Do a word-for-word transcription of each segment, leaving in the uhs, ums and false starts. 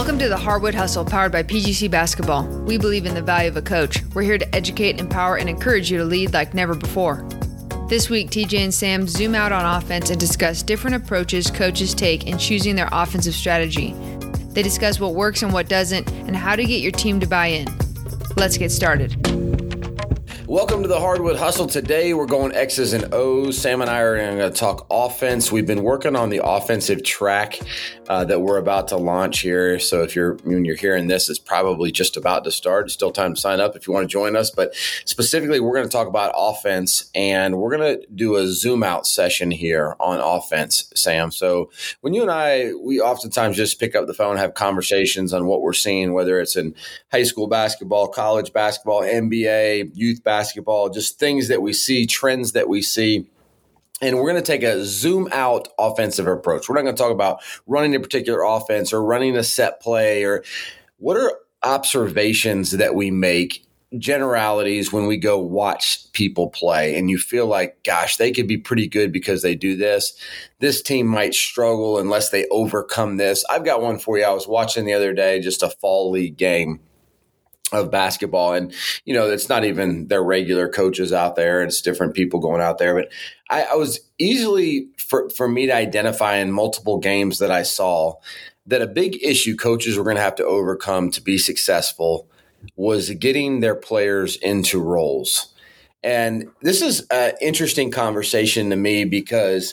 Welcome to the Hardwood Hustle, powered by P G C Basketball. We believe in the value of a coach. We're here to educate, empower, and encourage you to lead like never before. This week, T J and Sam zoom out on offense and discuss different approaches coaches take in choosing their offensive strategy. They discuss what works and what doesn't, and how to get your team to buy in. Let's get started. Welcome to the Hardwood Hustle. Today we're going X's and O's. Sam and I are going to talk offense. We've been working on the offensive track uh, that we're about to launch here. So if you're when you're hearing this, it's probably just about to start. It's still time to sign up if you want to join us. But specifically, we're going to talk about offense, and we're going to do a zoom out session here on offense, Sam. So when you and I, we oftentimes just pick up the phone and have conversations on what we're seeing, whether it's in high school basketball, college basketball, N B A, youth basketball. Basketball, just things that we see, trends that we see. And we're going to take a zoom out offensive approach. We're not going to talk about running a particular offense or running a set play or what are observations that we make, generalities when we go watch people play and you feel like, gosh, they could be pretty good because they do this. This team might struggle unless they overcome this. I've got one for you. I was watching the other day, just a fall league game of basketball. And, you know, it's not even their regular coaches out there. It's different people going out there. But I, I was easily, for, for me to identify in multiple games that I saw, that a big issue coaches were going to have to overcome to be successful was getting their players into roles. And this is an interesting conversation to me because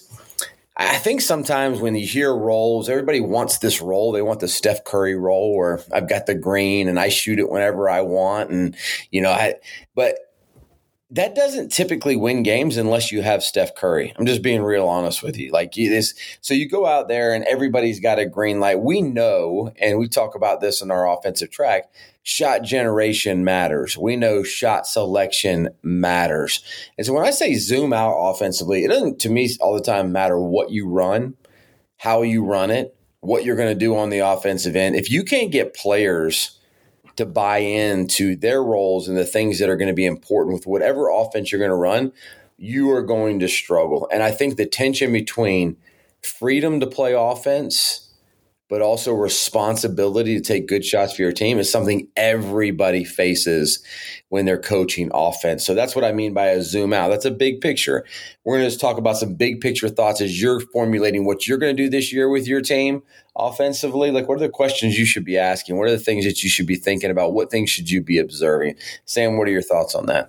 I think sometimes when you hear roles, everybody wants this role. They want the Steph Curry role where I've got the green and I shoot it whenever I want. And, you know, I, but that doesn't typically win games unless you have Steph Curry. I'm just being real honest with you. Like this, so you go out there and everybody's got a green light. We know, and we talk about this in our offensive track, shot generation matters. We know shot selection matters. And so when I say zoom out offensively, it doesn't to me all the time matter what you run, how you run it, what you're going to do on the offensive end. If you can't get players to buy into their roles and the things that are going to be important with whatever offense you're going to run, you are going to struggle. And I think the tension between freedom to play offense but also responsibility to take good shots for your team is something everybody faces when they're coaching offense. So that's what I mean by a zoom out. That's a big picture. We're going to just talk about some big picture thoughts as you're formulating what you're going to do this year with your team offensively. Like, what are the questions you should be asking? What are the things that you should be thinking about? What things should you be observing? Sam, what are your thoughts on that?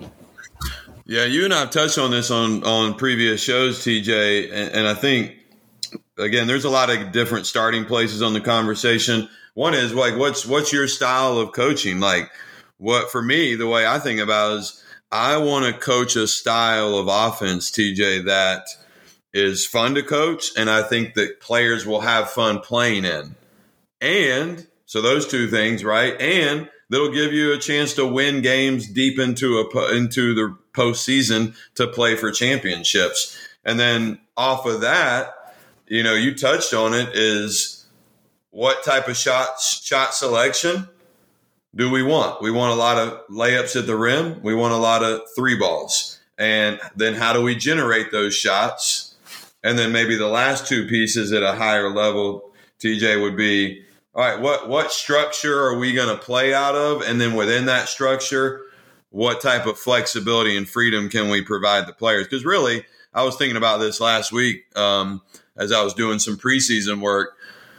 Yeah, you and I have touched on this on, on previous shows, T J, and, and I think, again, there's a lot of different starting places on the conversation. One is like, what's what's your style of coaching? Like, what for me, the way I think about it is I want to coach a style of offense, T J, that is fun to coach, and I think that players will have fun playing in. And so those two things, right? And that'll give you a chance to win games deep into a into the postseason to play for championships. And then off of that, you know, you touched on it, is what type of shot shot selection do we want? We want a lot of layups at the rim. We want a lot of three balls. And then how do we generate those shots? And then maybe the last two pieces at a higher level, T J, would be, all right, what, what structure are we going to play out of? And then within that structure, what type of flexibility and freedom can we provide the players? Because really, I was thinking about this last week, um, as I was doing some preseason work.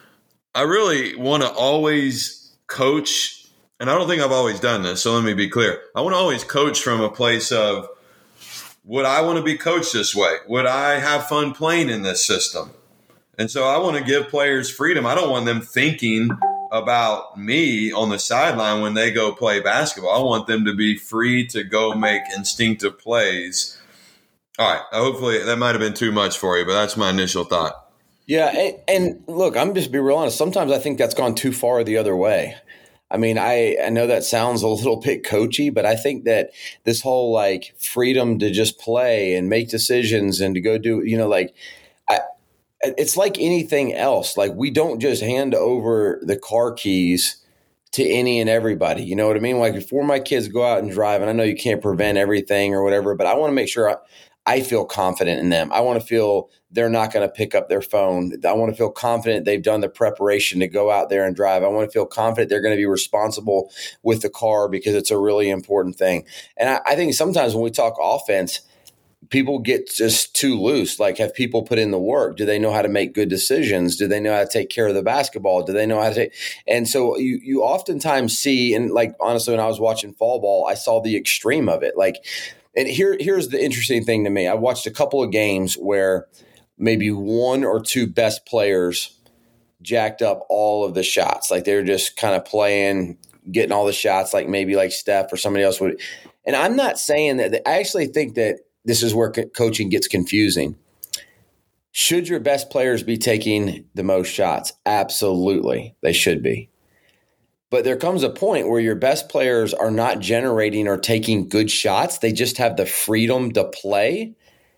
I really want to always coach, and I don't think I've always done this, so let me be clear. I want to always coach from a place of, would I want to be coached this way? Would I have fun playing in this system? And so I want to give players freedom. I don't want them thinking about me on the sideline when they go play basketball. I want them to be free to go make instinctive plays. All right. Hopefully that might have been too much for you, but that's my initial thought. Yeah. And, and look, I'm just be real honest. Sometimes I think that's gone too far the other way. I mean, I, I know that sounds a little bit coachy, but I think that this whole like freedom to just play and make decisions and to go do, you know, like I, it's like anything else. Like we don't just hand over the car keys to any and everybody. You know what I mean? Like before my kids go out and drive, and I know you can't prevent everything or whatever, but I want to make sure I, I feel confident in them. I want to feel they're not going to pick up their phone. I want to feel confident they've done the preparation to go out there and drive. I want to feel confident they're going to be responsible with the car because it's a really important thing. And I, I think sometimes when we talk offense, people get just too loose. Like, have people put in the work? Do they know how to make good decisions? Do they know how to take care of the basketball? Do they know how to take? And so you you oftentimes see, and like honestly, when I was watching fall ball, I saw the extreme of it. Like, and here here's the interesting thing to me. I watched a couple of games where maybe one or two best players jacked up all of the shots. Like, they were just kind of playing, getting all the shots, like maybe like Steph or somebody else would. And I'm not saying that. I actually think that this is where co- coaching gets confusing. Should your best players be taking the most shots? Absolutely, they should be. But there comes a point where your best players are not generating or taking good shots. They just have the freedom to play,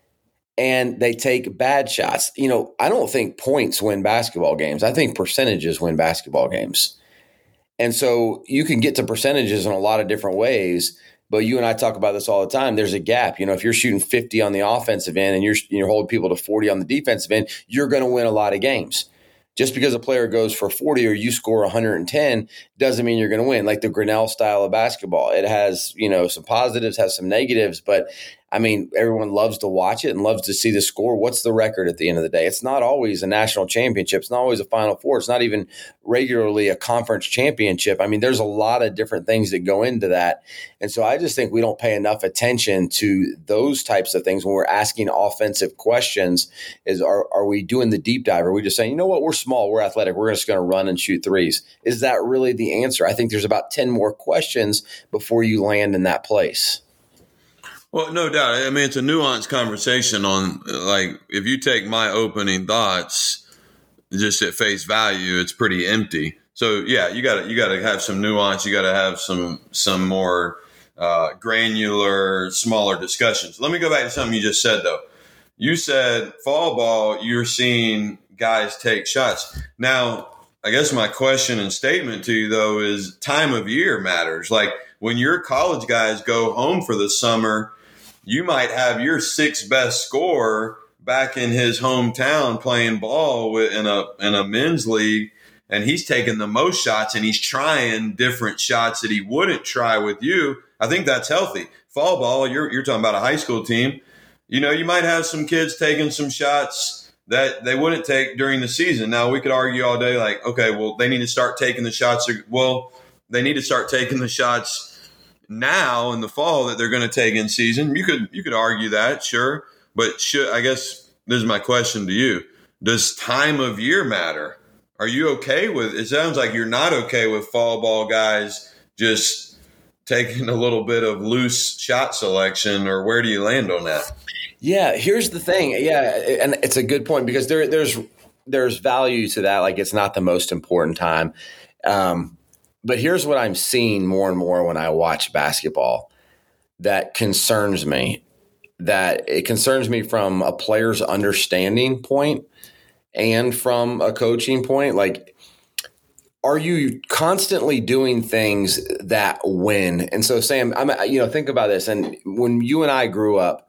and they take bad shots. You know, I don't think points win basketball games. I think percentages win basketball games. And so you can get to percentages in a lot of different ways. But you and I talk about this all the time. There's a gap. You know, if you're shooting fifty on the offensive end and you're you're holding people to forty on the defensive end, you're going to win a lot of games. Just because a player goes for forty or you score one hundred ten doesn't mean you're going to win. Like the Grinnell style of basketball, it has, you know, some positives, has some negatives, but I mean, everyone loves to watch it and loves to see the score. What's the record at the end of the day? It's not always a national championship. It's not always a Final Four. It's not even regularly a conference championship. I mean, there's a lot of different things that go into that. And so I just think we don't pay enough attention to those types of things when we're asking offensive questions. Is are, are we doing the deep dive? Are we just saying, you know what, we're small, we're athletic, we're just going to run and shoot threes? Is that really the answer? I think there's about ten more questions before you land in that place. Well, no doubt. I mean, it's a nuanced conversation on, like, if you take my opening thoughts just at face value, it's pretty empty. So yeah, you got to you got to have some nuance. You got to have some some more uh, granular, smaller discussions. Let me go back to something you just said though. You said fall ball, you're seeing guys take shots. Now, I guess my question and statement to you though is time of year matters. Like when your college guys go home for the summer, you might have your sixth best scorer back in his hometown playing ball with, in a in a men's league, and he's taking the most shots and he's trying different shots that he wouldn't try with you. I think that's healthy. Fall ball, you're you're talking about a high school team. You know, you might have some kids taking some shots that they wouldn't take during the season. Now, we could argue all day like, okay, well, they need to start taking the shots. Well, they need to start taking the shots now in the fall that they're going to take in season. You could you could argue that, sure. But should, I guess this is my question to you. Does time of year matter? Are you okay with – it sounds like you're not okay with fall ball guys just taking a little bit of loose shot selection, or where do you land on that? Yeah, here's the thing. Yeah, and it's a good point because there there's there's value to that. Like it's not the most important time. Um But here's what I'm seeing more and more when I watch basketball that concerns me, that it concerns me from a player's understanding point and from a coaching point. Like, are you constantly doing things that win? And so, Sam, I'm, you know, think about this. And when you and I grew up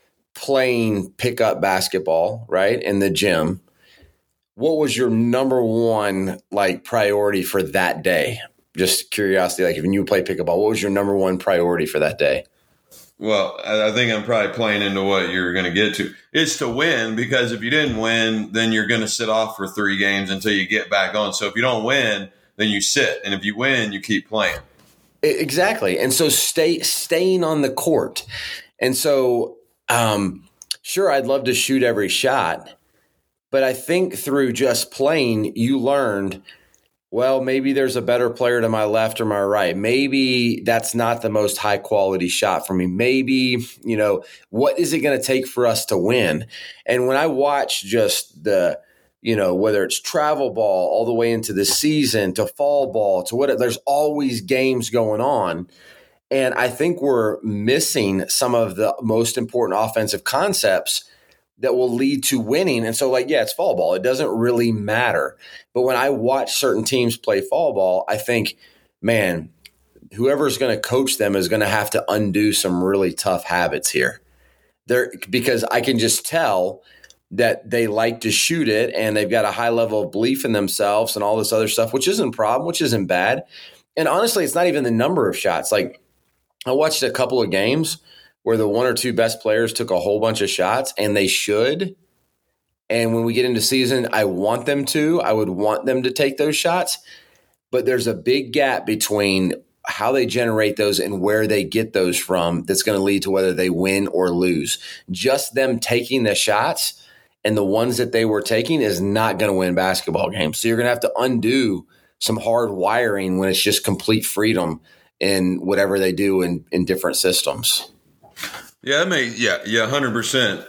playing pickup basketball, right, in the gym, what was your number one, like, priority for that day? Just curiosity, like if you play pickup ball, what was your number one priority for that day? Well, I think I'm probably playing into what you're going to get to. It's to win, because if you didn't win, then you're going to sit off for three games until you get back on. So if you don't win, then you sit. And if you win, you keep playing. Exactly. And so stay staying on the court. And so, um, sure, I'd love to shoot every shot. But I think through just playing, you learned – well, maybe there's a better player to my left or my right. Maybe that's not the most high quality shot for me. Maybe, you know, what is it going to take for us to win? And when I watch just the, you know, whether it's travel ball all the way into the season to fall ball to what, there's always games going on. And I think we're missing some of the most important offensive concepts that will lead to winning. And so, like, yeah, it's fall ball. It doesn't really matter. But when I watch certain teams play fall ball, I think, man, whoever's going to coach them is going to have to undo some really tough habits here. They're because I can just tell that they like to shoot it and they've got a high level of belief in themselves and all this other stuff, which isn't a problem, which isn't bad. And honestly, it's not even the number of shots. Like I watched a couple of games where the one or two best players took a whole bunch of shots, and they should. And when we get into season, I want them to. I would want them to take those shots. But there's a big gap between how they generate those and where they get those from that's going to lead to whether they win or lose. Just them taking the shots and the ones that they were taking is not going to win basketball games. So you're going to have to undo some hard wiring when it's just complete freedom in whatever they do in, in different systems. Yeah, that makes, yeah, yeah, one hundred percent.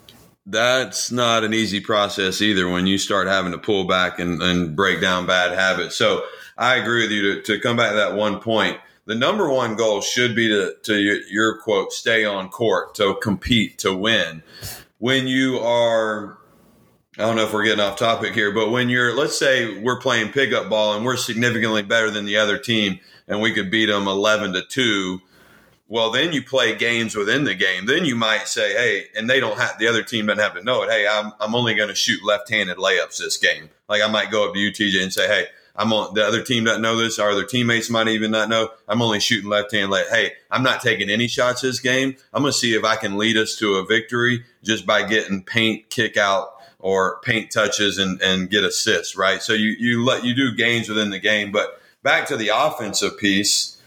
That's not an easy process either when you start having to pull back and, and break down bad habits. So I agree with you to, to come back to that one point. The number one goal should be to, to your, your quote, stay on court, to compete, to win. When you are, I don't know if we're getting off topic here, but when you're, let's say we're playing pickup ball and we're significantly better than the other team and we could beat them eleven to two, well, then you play games within the game. Then you might say, hey, and they don't have, the other team doesn't have to know it. Hey, I'm I'm only going to shoot left-handed layups this game. Like I might go up to you, T J, and say, hey, I'm on, the other team doesn't know this. Our other teammates might even not know. I'm only shooting left-hand. Like, hey, I'm not taking any shots this game. I'm going to see if I can lead us to a victory just by getting paint kick out or paint touches and, and get assists, right? So you you let you do games within the game. But back to the offensive piece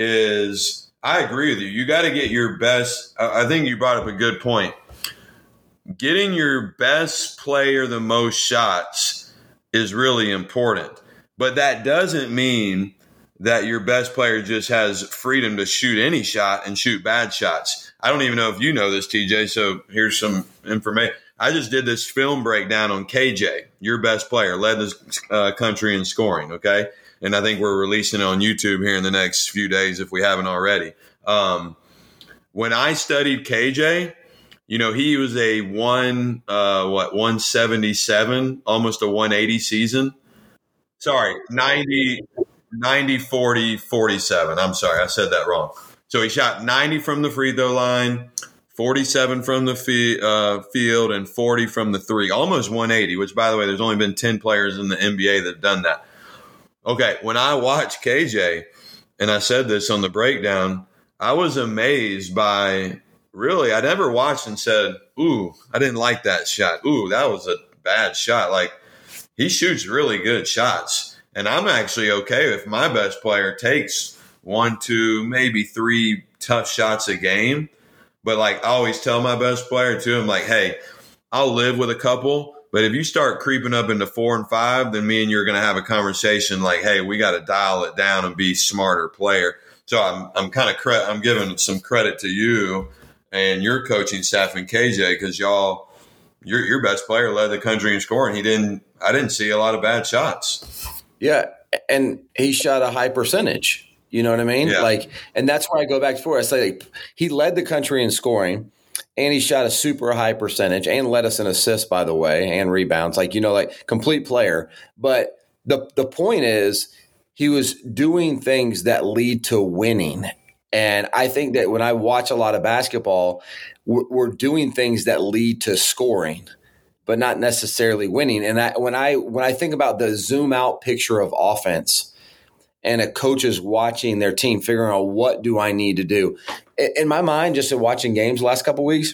is, I agree with you. You got to get your best. I think you brought up a good point. Getting your best player the most shots is really important. But that doesn't mean that your best player just has freedom to shoot any shot and shoot bad shots. I don't even know if you know this, T J, so here's some information. I just did this film breakdown on K J, your best player, led the uh, country in scoring, okay? And I think we're releasing it on YouTube here in the next few days if we haven't already. Um, when I studied K J, you know, he was a one, uh, what, one seventy-seven, almost a one eighty season. Sorry, ninety, ninety, forty, forty-seven. I'm sorry, I said that wrong. So he shot ninety from the free throw line, forty-seven from the fee, uh, field, and forty from the three. Almost one eighty, which, by the way, there's only been ten players in the N B A that have done that. Okay, when I watched K J, and I said this on the breakdown, I was amazed by, really, I never watched and said, ooh, I didn't like that shot. Ooh, that was a bad shot. Like, he shoots really good shots. And I'm actually okay if my best player takes one, two, maybe three tough shots a game. But, like, I always tell my best player, too, I'm like, hey, I'll live with a couple. But if you start creeping up into four and five, then me and you are going to have a conversation like, hey, we got to dial it down and be smarter player. So I'm I'm kind of cre- I'm giving some credit to you and your coaching staff and K J because y'all, your your best player led the country in scoring. He didn't. I didn't see a lot of bad shots. Yeah, and he shot a high percentage. You know what I mean? Yeah. Like, and that's where I go back to before. I say like, he led the country in scoring, and he shot a super high percentage, and led us in assists, by the way, and rebounds. Like, you know, like complete player. But the the point is, he was doing things that lead to winning. And I think that when I watch a lot of basketball, we're, we're doing things that lead to scoring, but not necessarily winning. And I, when I when I think about the zoom out picture of offense and a coach is watching their team, figuring out what do I need to do. In my mind, just in watching games the last couple of weeks,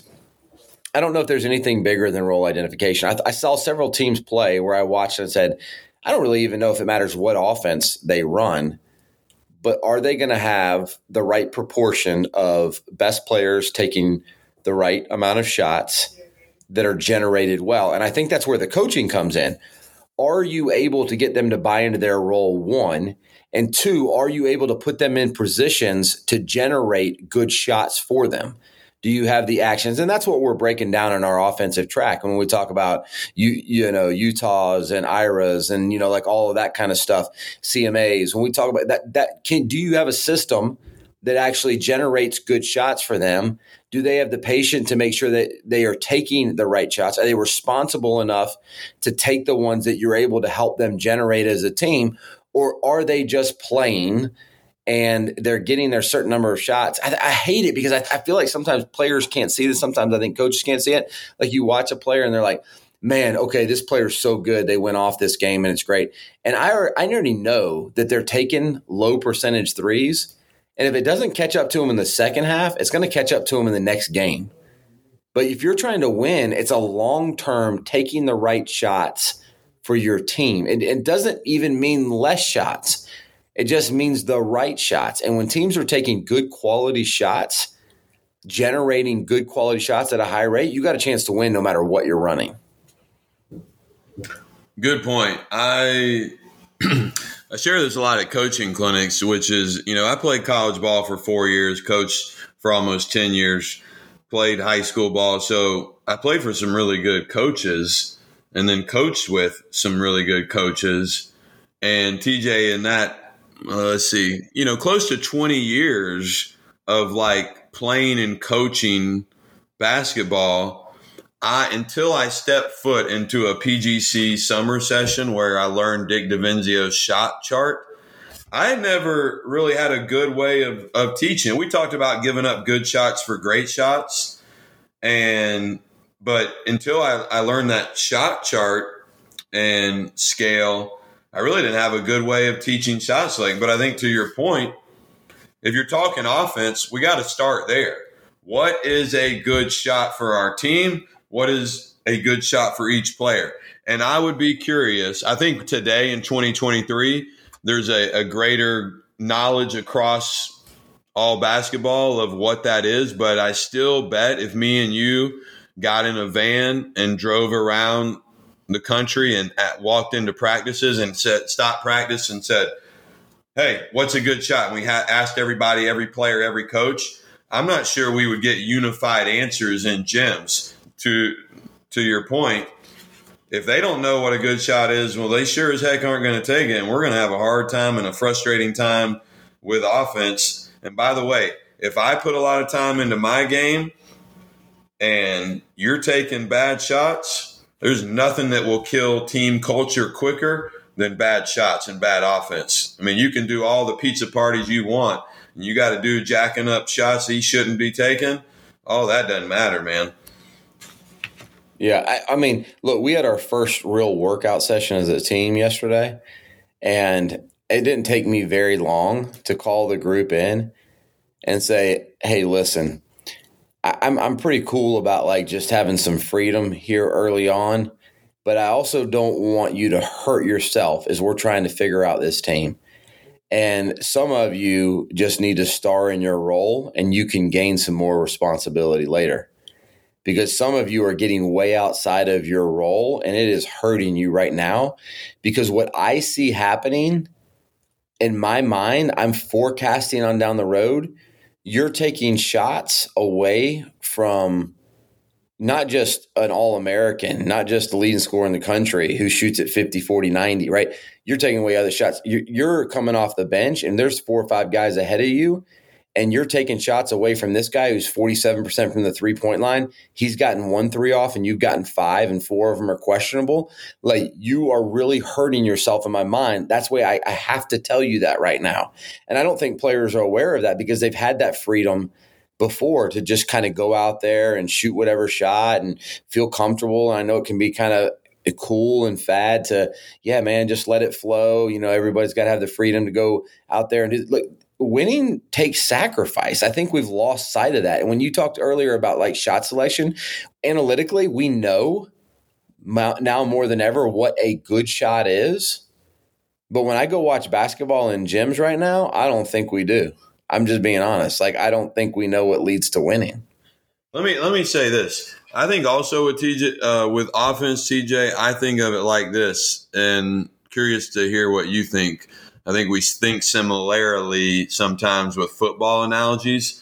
I don't know if there's anything bigger than role identification. I, I saw several teams play where I watched and said, I don't really even know if it matters what offense they run, but are they going to have the right proportion of best players taking the right amount of shots that are generated well? And I think that's where the coaching comes in. Are you able to get them to buy into their role, one? And two, are you able to put them in positions to generate good shots for them? Do you have the actions? And that's what we're breaking down in our offensive track when we talk about, you you know, Utahs and I R As and, you know, like all of that kind of stuff, C M As. When we talk about that, that can, do you have a system that actually generates good shots for them? Do they have the patience to make sure that they are taking the right shots? Are they responsible enough to take the ones that you're able to help them generate as a team? Or are they just playing and they're getting their certain number of shots. I, I hate it because I, I feel like sometimes players can't see this. Sometimes I think coaches can't see it. Like you watch a player and they're like, man, okay, this player's so good. They went off this game and it's great. And I, I already know that they're taking low percentage threes. And if it doesn't catch up to them in the second half, it's going to catch up to them in the next game. But if you're trying to win, it's a long-term taking the right shots for your team. It, it doesn't even mean less shots. It just means the right shots. And when teams are taking good quality shots, generating good quality shots at a high rate, you got a chance to win no matter what you're running. Good point. I I share this a lot at coaching clinics, which is, you know, I played college ball for four years, coached for almost ten years, played high school ball. So I played for some really good coaches and then coached with some really good coaches. And T J, in that, uh, let's see, you know, close to twenty years of like playing and coaching basketball, I, until I stepped foot into a P G C summer session where I learned Dick DeVinzio's shot chart, I had never really had a good way of, of teaching. We talked about giving up good shots for great shots. And, but until I, I learned that shot chart and scale, I really didn't have a good way of teaching shot selection. But I think to your point, if you're talking offense, we got to start there. What is a good shot for our team? What is a good shot for each player? And I would be curious. I think today in twenty twenty-three, there's a, a greater knowledge across all basketball of what that is. But I still bet if me and you got in a van and drove around the country and at, walked into practices and said, stop practice and said, hey, what's a good shot? And we ha- asked everybody, every player, every coach, I'm not sure we would get unified answers in gyms. To to your point, if they don't know what a good shot is, well, they sure as heck aren't going to take it. And we're going to have a hard time and a frustrating time with offense. And by the way, if I put a lot of time into my game and you're taking bad shots, there's nothing that will kill team culture quicker than bad shots and bad offense. I mean, you can do all the pizza parties you want, and you got to do jacking up shots he shouldn't be taking. Oh, that doesn't matter, man. Yeah, I, I mean, look, we had our first real workout session as a team yesterday, and it didn't take me very long to call the group in and say, hey, listen, I, I'm I'm pretty cool about like just having some freedom here early on, but I also don't want you to hurt yourself as we're trying to figure out this team. And some of you just need to star in your role, and you can gain some more responsibility later. Because some of you are getting way outside of your role, and it is hurting you right now. Because what I see happening in my mind, I'm forecasting on down the road, you're taking shots away from not just an All-American, not just the leading scorer in the country who shoots at fifty, forty, ninety, right? You're taking away other shots. You're coming off the bench, and there's four or five guys ahead of you, and you're taking shots away from this guy who's forty-seven percent from the three-point line. He's gotten one three off, and you've gotten five, and four of them are questionable. Like, you are really hurting yourself in my mind. That's why I, I have to tell you that right now. And I don't think players are aware of that because they've had that freedom before to just kind of go out there and shoot whatever shot and feel comfortable. And I know it can be kind of cool and fad to, yeah, man, just let it flow. You know, everybody's got to have the freedom to go out there and do, look, winning takes sacrifice. I think we've lost sight of that. And when you talked earlier about like shot selection, analytically, we know now more than ever what a good shot is. But when I go watch basketball in gyms right now, I don't think we do. I'm just being honest. Like, I don't think we know what leads to winning. Let me let me say this. I think also with T J, uh, with offense, T J, I think of it like this, and curious to hear what you think. I think we think similarly sometimes with football analogies.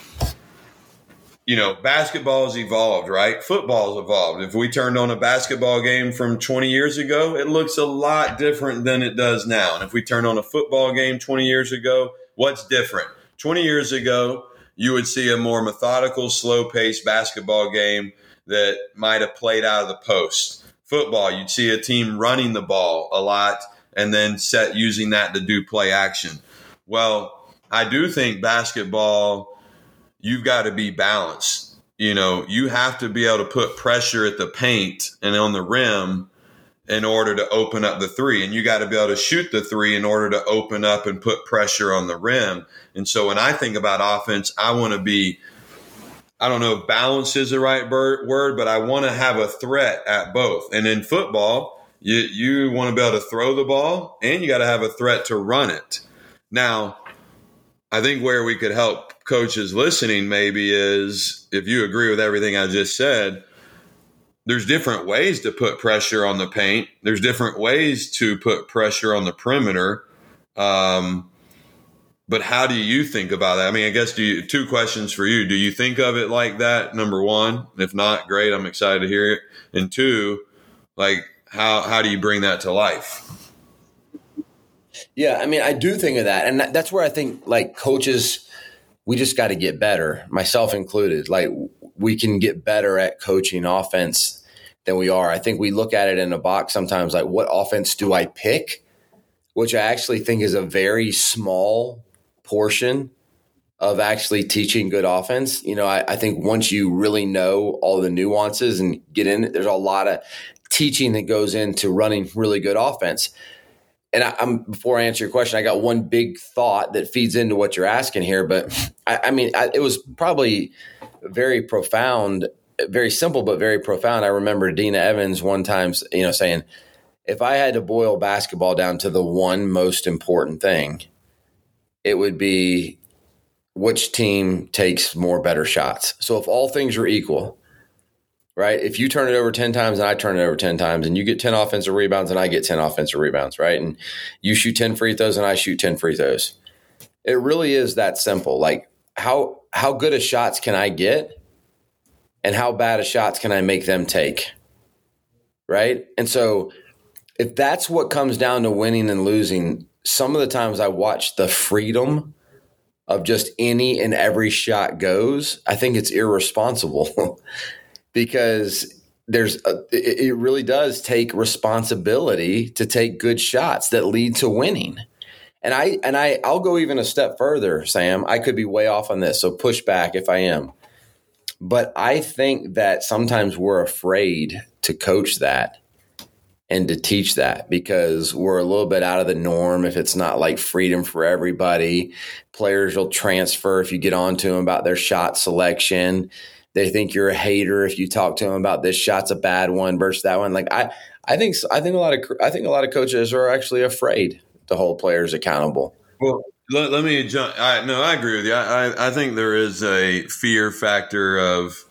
You know, basketball has evolved, right? Football has evolved. If we turned on a basketball game from twenty years ago, it looks a lot different than it does now. And if we turn on a football game twenty years ago, what's different? twenty years ago, you would see a more methodical, slow-paced basketball game that might have played out of the post. Football, you'd see a team running the ball a lot and then set using that to do play action. Well, I do think basketball, you've got to be balanced. You know, you have to be able to put pressure at the paint and on the rim in order to open up the three. And you got to be able to shoot the three in order to open up and put pressure on the rim. And so when I think about offense, I want to be, I don't know if balance is the right word, but I want to have a threat at both. And in football, you, you want to be able to throw the ball and you got to have a threat to run it. Now, I think where we could help coaches listening maybe is, if you agree with everything I just said, there's different ways to put pressure on the paint. There's different ways to put pressure on the perimeter. Um, but how do you think about that? I mean, I guess do you, two questions for you. Do you think of it like that? Number one, if not, great. I'm excited to hear it. And two, like how, how do you bring that to life? Yeah. I mean, I do think of that. And that's where I think like coaches, we just got to get better, myself included. Like we can get better at coaching offense than we are. I think we look at it in a box sometimes like, what offense do I pick? Which I actually think is a very small portion of actually teaching good offense. You know, I, I think once you really know all the nuances and get in it, there's a lot of teaching that goes into running really good offense. And I, I'm before I answer your question, I got one big thought that feeds into what you're asking here. But I, I mean, I, it was probably very profound, very simple, but very profound. I remember Dina Evans one time, you know, saying, if I had to boil basketball down to the one most important thing, it would be which team takes more better shots. So if all things are equal, right? If you turn it over ten times and I turn it over ten times and you get ten offensive rebounds and I get ten offensive rebounds, right? And you shoot ten free throws and I shoot ten free throws. It really is that simple. Like how how good of shots can I get and how bad of shots can I make them take, right? And so if that's what comes down to winning and losing, some of the times I watch the freedom of just any and every shot goes, I think it's irresponsible because there's a, it really does take responsibility to take good shots that lead to winning. And I and I I'll go even a step further, Sam. I could be way off on this, so push back if I am. But I think that sometimes we're afraid to coach that and to teach that because we're a little bit out of the norm. If it's not like freedom for everybody, players will transfer if you get on to them about their shot selection. They think you're a hater if you talk to them about this shot's a bad one versus that one. Like I, I think I think a lot of I think a lot of coaches are actually afraid to hold players accountable. Well, let, let me jump. I, no, I agree with you. I, I, I think there is a fear factor of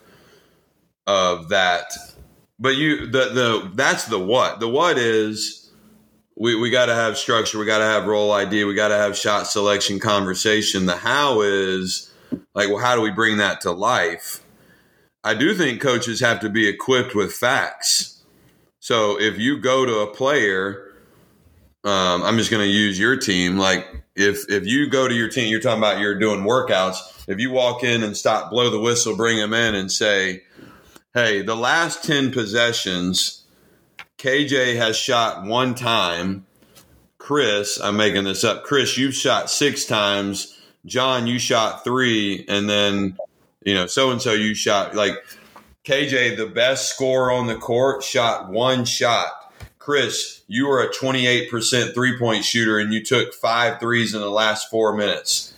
of that. But you, the the that's the what. The what is we we got to have structure. We got to have role I D. We got to have shot selection conversation. The how is like, well, how do we bring that to life? I do think coaches have to be equipped with facts. So if you go to a player, um, I'm just going to use your team. Like if if you go to your team, you're talking about you're doing workouts. If you walk in and stop, blow the whistle, bring them in, and say, hey, the last ten possessions, K J has shot one time. Chris, I'm making this up. Chris, you've shot six times. John, you shot three. And then, you know, so-and-so you shot. Like K J, the best scorer on the court, shot one shot. Chris, you were a twenty-eight percent three-point shooter and you took five threes in the last four minutes.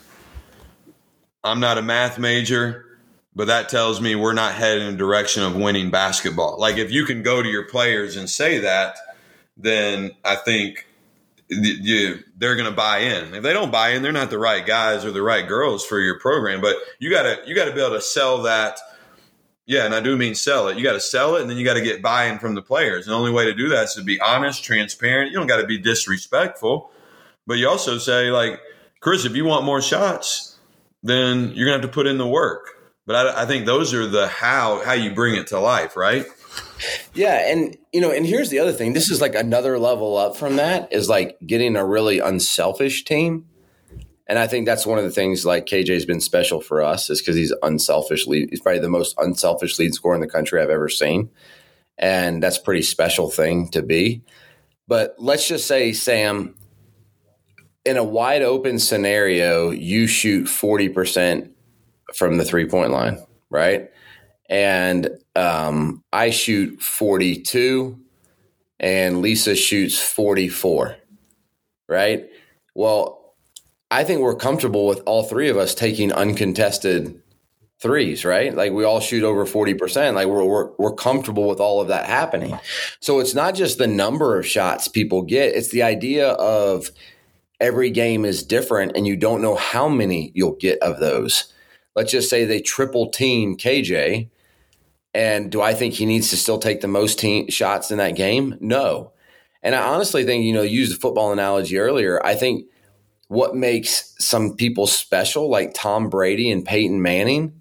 I'm not a math major, but that tells me we're not heading in a direction of winning basketball. Like if you can go to your players and say that, then I think you, they're going to buy in. If they don't buy in, they're not the right guys or the right girls for your program. But you got to you got to be able to sell that. Yeah, and I do mean sell it. You got to sell it, and then you got to get buy-in from the players. And the only way to do that is to be honest, transparent. You don't got to be disrespectful, but you also say like, Chris, if you want more shots, then you're going to have to put in the work. But I, I think those are the how how you bring it to life, right? Yeah, and you know, and here's the other thing. This is like another level up from that is like getting a really unselfish team. And I think that's one of the things like K J's been special for us is because he's unselfish lead. He's probably the most unselfish lead scorer in the country I've ever seen. And that's a pretty special thing to be. But let's just say, Sam, in a wide open scenario, you shoot forty percent from the three point line, right? And um, I shoot forty-two and Lisa shoots forty-four, right? Well, I think we're comfortable with all three of us taking uncontested threes, right? Like we all shoot over forty percent. Like we're, we're, we're comfortable with all of that happening. So it's not just the number of shots people get. It's the idea of every game is different and you don't know how many you'll get of those. Let's just say they triple team K J. And do I think he needs to still take the most team shots in that game? No. And I honestly think, you know, use the football analogy earlier. I think what makes some people special, like Tom Brady and Peyton Manning,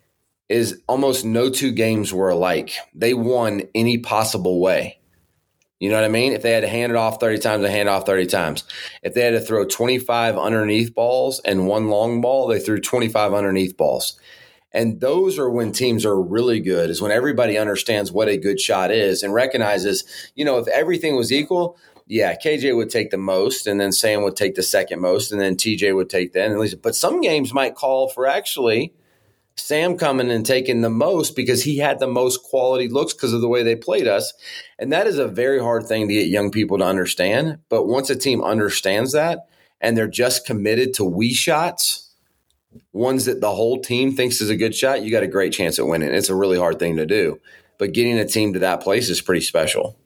is almost no two games were alike. They won any possible way. You know what I mean? If they had to hand it off thirty times, they hand it off thirty times. If they had to throw twenty-five underneath balls and one long ball, they threw twenty-five underneath balls. And those are when teams are really good, is when everybody understands what a good shot is and recognizes, you know, if everything was equal, yeah, K J would take the most and then Sam would take the second most and then T J would take that. And Lisa. But some games might call for actually Sam coming and taking the most because he had the most quality looks because of the way they played us. And that is a very hard thing to get young people to understand. But once a team understands that and they're just committed to we shots, ones that the whole team thinks is a good shot, you got a great chance at winning. It's a really hard thing to do. But getting a team to that place is pretty special.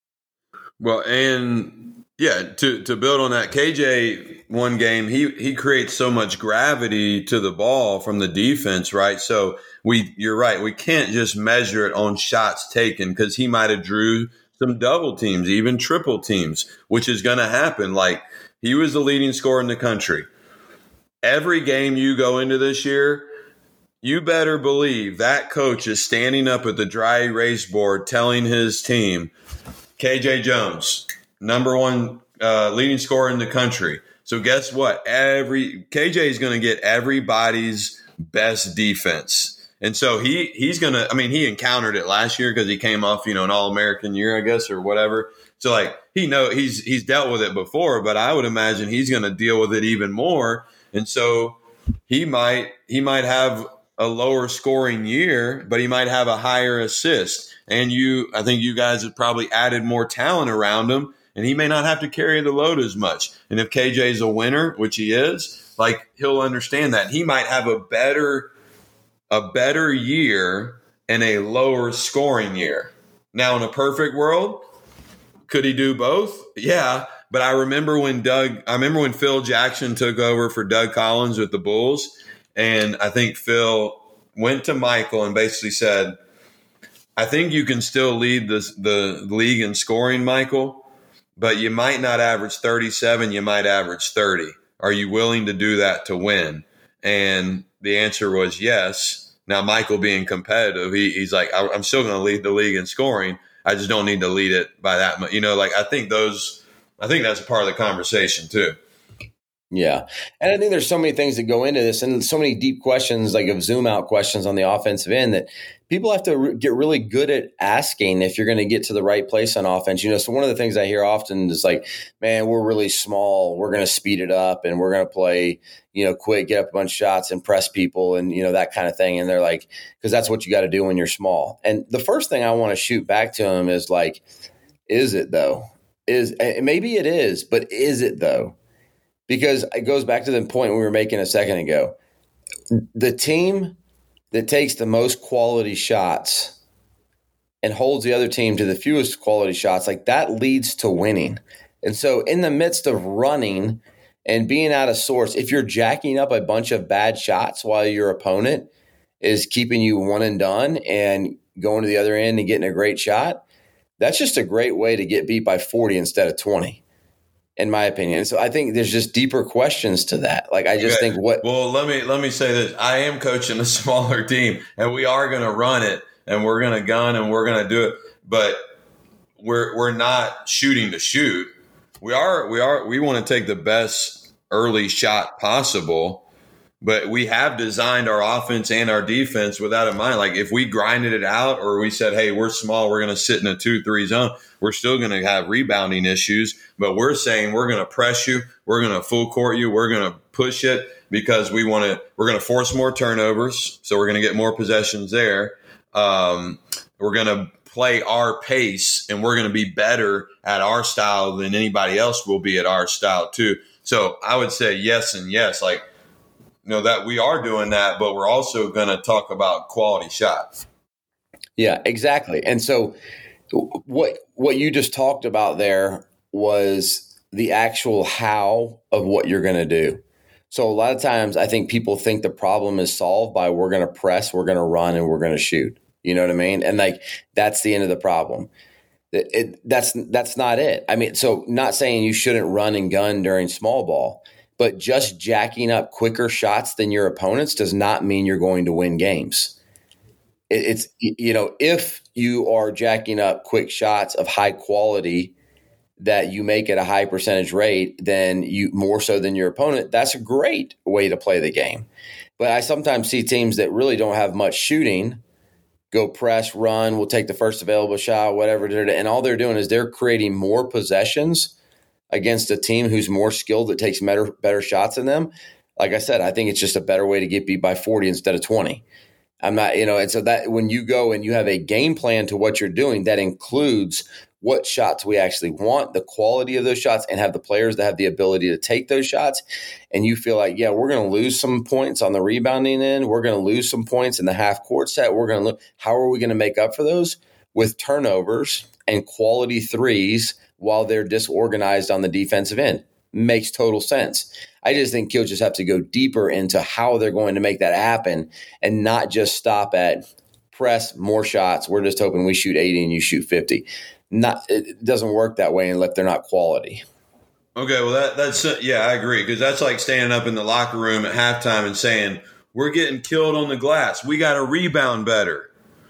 Well, and yeah, to, to build on that, K J, one game, he, he creates so much gravity to the ball from the defense, right? So we, you're right. We can't just measure it on shots taken because he might have drew some double teams, even triple teams, which is going to happen. Like he was the leading scorer in the country. Every game you go into this year, you better believe that coach is standing up at the dry erase board telling his team, K J Jones, number one uh, leading scorer in the country. So guess what? Every K J is going to get everybody's best defense. And so he he's going to – I mean, he encountered it last year because he came off, you know, an All-American year, I guess, or whatever. So, like, he know he's he's dealt with it before, but I would imagine he's going to deal with it even more. And so he might he might have a lower scoring year, but he might have a higher assist. And you, I think you guys have probably added more talent around him, and he may not have to carry the load as much. And if K J's a winner, which he is, like he'll understand that. He might have a better a better year and a lower scoring year. Now, in a perfect world, could he do both? Yeah. But I remember when Doug, I remember when Phil Jackson took over for Doug Collins with the Bulls. And I think Phil went to Michael and basically said, I think you can still lead the, the league in scoring, Michael, but you might not average thirty-seven. You might average thirty. Are you willing to do that to win? And the answer was yes. Now, Michael being competitive, he, he's like, I, I'm still going to lead the league in scoring. I just don't need to lead it by that much. You know, like I think those, I think that's a part of the conversation too. Yeah. And I think there's so many things that go into this and so many deep questions, like of zoom out questions on the offensive end that people have to re- get really good at asking if you're going to get to the right place on offense. You know, so one of the things I hear often is like, man, we're really small. We're going to speed it up and we're going to play, you know, quick, get up a bunch of shots and press people and, you know, that kind of thing. And they're like, because that's what you got to do when you're small. And the first thing I want to shoot back to them is like, is it though? Is and maybe it is, but is it though? Because it goes back to the point we were making a second ago. The team that takes the most quality shots and holds the other team to the fewest quality shots, like that leads to winning. And so in the midst of running and being out of sorts, if you're jacking up a bunch of bad shots while your opponent is keeping you one and done and going to the other end and getting a great shot, that's just a great way to get beat by forty instead of twenty. In my opinion. So I think there's just deeper questions to that. Like, I just okay. think what, well, let me, let me say this. I am coaching a smaller team and we are going to run it and we're going to gun and we're going to do it, but we're, we're not shooting to shoot. We are, we are, we want to take the best early shot possible. But we have designed our offense and our defense with that in mind. Like if we grinded it out or we said, hey, we're small, we're going to sit in a two three zone, we're still going to have rebounding issues. But we're saying we're going to press you, we're going to full court you, we're going to push it because we want to, we're going to force more turnovers. So we're going to get more possessions there. Um, we're going to play our pace and we're going to be better at our style than anybody else will be at our style too. So I would say yes and yes. Like, you know, that we are doing that, but we're also going to talk about quality shots. Yeah, exactly. And so what what you just talked about there was the actual how of what you're going to do. So a lot of times I think people think the problem is solved by we're going to press, we're going to run, and we're going to shoot. You know what I mean? And like that's the end of the problem. It, it, that's that's not it. I mean, so not saying you shouldn't run and gun during small ball, but just jacking up quicker shots than your opponents does not mean you're going to win games. It, it's, you know, if you are jacking up quick shots of high quality that you make at a high percentage rate, then you more so than your opponent, that's a great way to play the game. But I sometimes see teams that really don't have much shooting go press, run, we'll take the first available shot, whatever. And all they're doing is they're creating more possessions against a team who's more skilled that takes better, better shots than them. Like I said, I think it's just a better way to get beat by forty instead of twenty. I'm not, you know, and so that when you go and you have a game plan to what you're doing, that includes what shots we actually want, the quality of those shots, and have the players that have the ability to take those shots. And you feel like, yeah, we're going to lose some points on the rebounding end. We're going to lose some points in the half court set. We're going to look, how are we going to make up for those? With turnovers and quality threes while they're disorganized on the defensive end. Makes total sense. I just think coaches have to go deeper into how they're going to make that happen and not just stop at press, more shots. We're just hoping we shoot eighty and you shoot fifty. Not, it doesn't work that way unless they're not quality. Okay, well, that that's – yeah, I agree because that's like standing up in the locker room at halftime and saying, we're getting killed on the glass. We got to rebound better.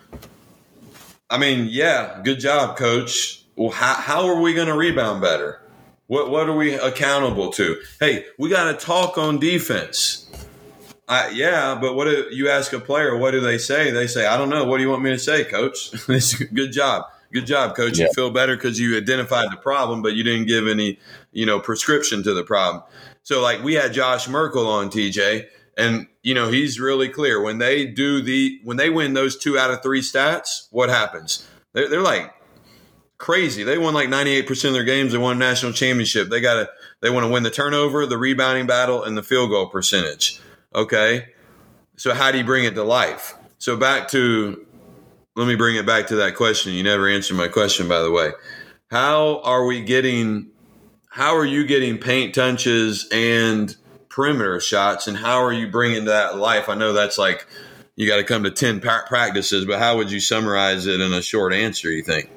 I mean, yeah, good job, coach. Well, how, how are we going to rebound better? What what are we accountable to? Hey, we got to talk on defense. I, yeah, but what do you ask a player? What do they say? They say, I don't know. What do you want me to say, coach? Good job. Good job, coach. Yeah. You feel better because you identified the problem, but you didn't give any, you know, prescription to the problem. So, like, we had Josh Merkel on, T J, and, you know, he's really clear. When they do the – when they win those two out of three stats, what happens? They're, they're like crazy. They won like ninety-eight percent of their games. They won a national championship. They got to – they want to win the turnover, the rebounding battle, and the field goal percentage. Okay? So how do you bring it to life? So back to – let me bring it back to that question. You never answered my question, by the way. How are we getting – how are you getting paint touches and perimeter shots, and how are you bringing that life? I know that's like you got to come to ten practices, but how would you summarize it in a short answer, you think?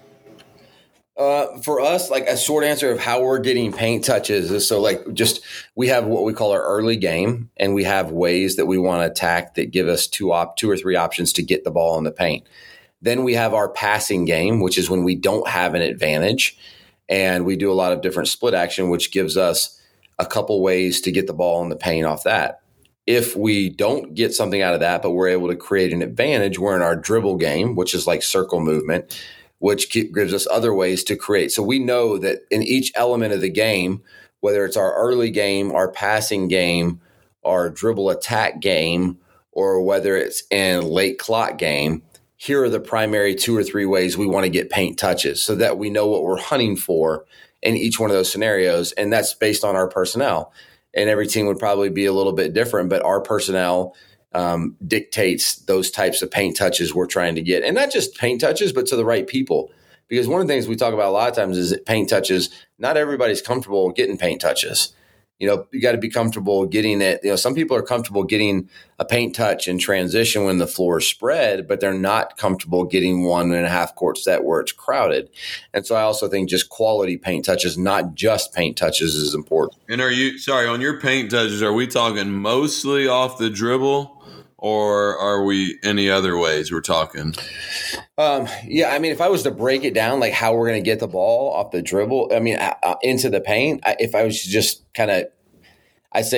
Uh, for us, like a short answer of how we're getting paint touches is so like just we have what we call our early game, and we have ways that we want to attack that give us two op two or three options to get the ball in the paint. Then we have our passing game, which is when we don't have an advantage, and we do a lot of different split action, which gives us a couple ways to get the ball in the paint off that. If we don't get something out of that, but we're able to create an advantage, we're in our dribble game, which is like circle movement, which gives us other ways to create. So we know that in each element of the game, whether it's our early game, our passing game, our dribble attack game, or whether it's in late clock game, here are the primary two or three ways we want to get paint touches so that we know what we're hunting for in each one of those scenarios. And that's based on our personnel. And every team would probably be a little bit different, but our personnel um, dictates those types of paint touches we're trying to get. And not just paint touches, but to the right people. Because one of the things we talk about a lot of times is that paint touches, not everybody's comfortable getting paint touches. You know, you got to be comfortable getting it. You know, some people are comfortable getting a paint touch in transition when the floor is spread, but they're not comfortable getting one and a half court set where it's crowded. And so I also think just quality paint touches, not just paint touches, is important. And are you, sorry, on your paint touches, are we talking mostly off the dribble? Or are we any other ways we're talking? Um, yeah, I mean, if I was to break it down, like how we're going to get the ball off the dribble, I mean, uh, into the paint, I, if I was to just kind of, I say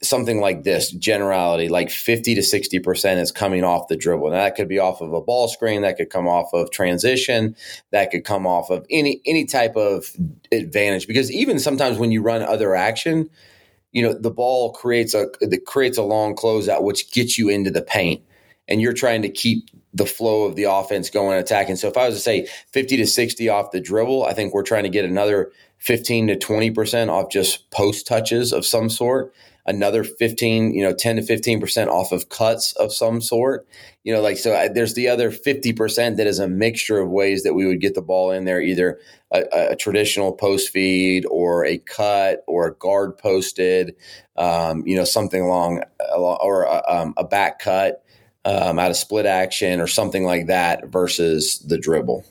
something like this, generality, like fifty to sixty percent is coming off the dribble. Now that could be off of a ball screen, that could come off of transition, that could come off of any any type of advantage. Because even sometimes when you run other action, you know, the ball creates a it creates a long closeout, which gets you into the paint, and you're trying to keep the flow of the offense going and attacking. So if I was to say fifty to sixty off the dribble, I think we're trying to get another fifteen to twenty percent off just post touches of some sort. Another fifteen, you know, ten to fifteen percent off of cuts of some sort, you know, like, so I, there's the other fifty percent that is a mixture of ways that we would get the ball in there, either a, a traditional post feed or a cut or a guard posted, um, you know, something along, or a, um, a back cut um, out of split action or something like that versus the dribble.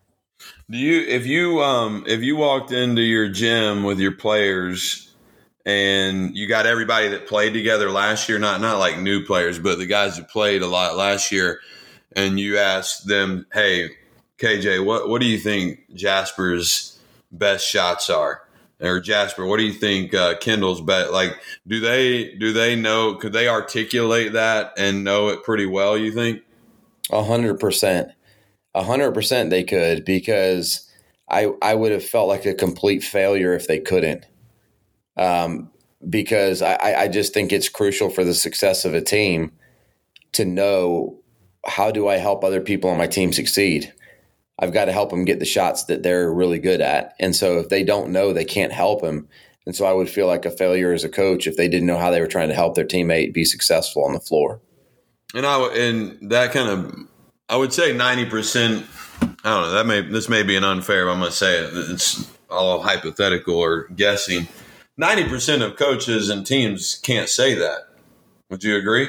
Do you, if you, um, if you walked into your gym with your players and you got everybody that played together last year, not not like new players, but the guys who played a lot last year, and you asked them, hey, K J, what, what do you think Jasper's best shots are? Or Jasper, what do you think uh, Kendall's best? Like, do they do they know, could they articulate that and know it pretty well, you think? A hundred percent. A hundred percent they could, because I I would have felt like a complete failure if they couldn't. Um, because I, I just think it's crucial for the success of a team to know, how do I help other people on my team succeed? I've got to help them get the shots that they're really good at. And so if they don't know, they can't help them. And so I would feel like a failure as a coach if they didn't know how they were trying to help their teammate be successful on the floor. And I and that kind of, I would say ninety percent, I don't know, that may, this may be an unfair, but I'm going to say it. It's all hypothetical or guessing. ninety percent of coaches and teams can't say that. Would you agree?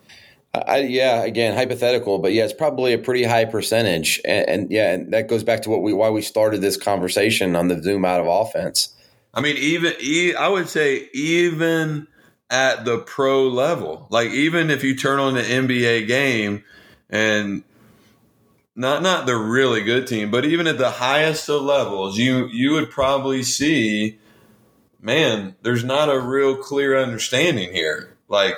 I, yeah, again, hypothetical, but yeah, it's probably a pretty high percentage. And, and yeah, and that goes back to what we why we started this conversation on the zoom out of offense. I mean, even I would say even at the pro level, like even if you turn on the N B A game and not not the really good team, but even at the highest of levels, you you would probably see, man, there's not a real clear understanding here. Like,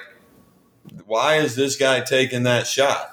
why is this guy taking that shot?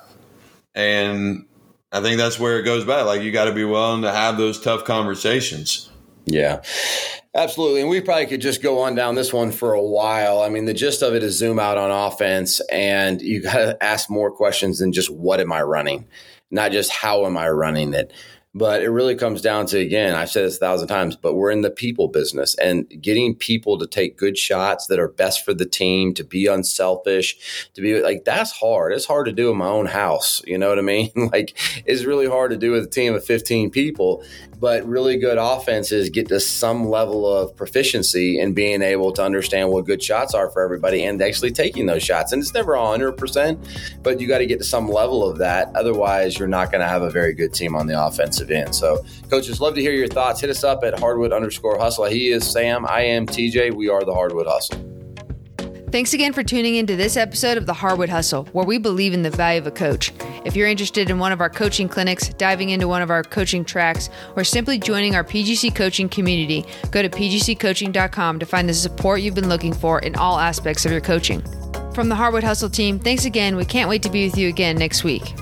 And I think that's where it goes back. Like, you got to be willing to have those tough conversations. Yeah, absolutely. And we probably could just go on down this one for a while. I mean, the gist of it is zoom out on offense, and you got to ask more questions than just what am I running, not just how am I running it. But it really comes down to, again, I've said this a thousand times, but we're in the people business, and getting people to take good shots that are best for the team, to be unselfish, to be like, that's hard. It's hard to do in my own house. You know what I mean? Like, it's really hard to do with a team of fifteen people, but really good offenses get to some level of proficiency in being able to understand what good shots are for everybody and actually taking those shots. And it's never one hundred percent, but you got to get to some level of that. Otherwise, you're not going to have a very good team on the offensive end. So, coaches, love to hear your thoughts. Hit us up at hardwood underscore hustle. He is Sam. I am T J. We are the Hardwood Hustle. Thanks again for tuning into this episode of the Hardwood Hustle, where we believe in the value of a coach. If you're interested in one of our coaching clinics, diving into one of our coaching tracks, or simply joining our P G C coaching community, go to p g c coaching dot com to find the support you've been looking for in all aspects of your coaching. From the Hardwood Hustle team, thanks again. We can't wait to be with you again next week.